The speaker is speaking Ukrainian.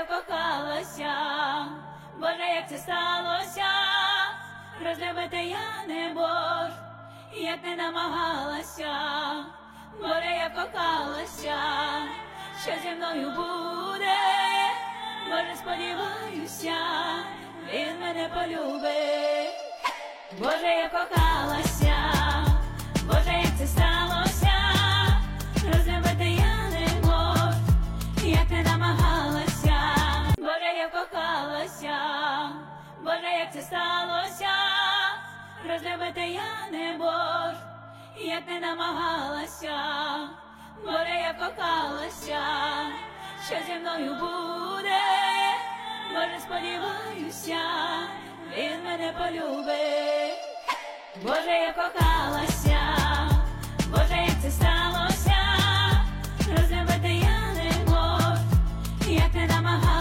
кохалася, Боже, як це сталося, розлюбити я не можу, як не намагалася, Боже, я кохалася, що зі мною буде, Боже, сподіваюся, він мене полюбить. Боже, я кохалася, Боже, як це сталося, розлюбити я не можу, як не намагалася, Боже, я кохалася, Боже, як це сталося, розлюбити я не можу, як не намагалася, Боже, я кохалася, що зі мною буде, Боже, сподіваюся, він мене полюбить. Боже, я кохалася, Боже, як це сталося, розлюбити я не можу, як не намагалася.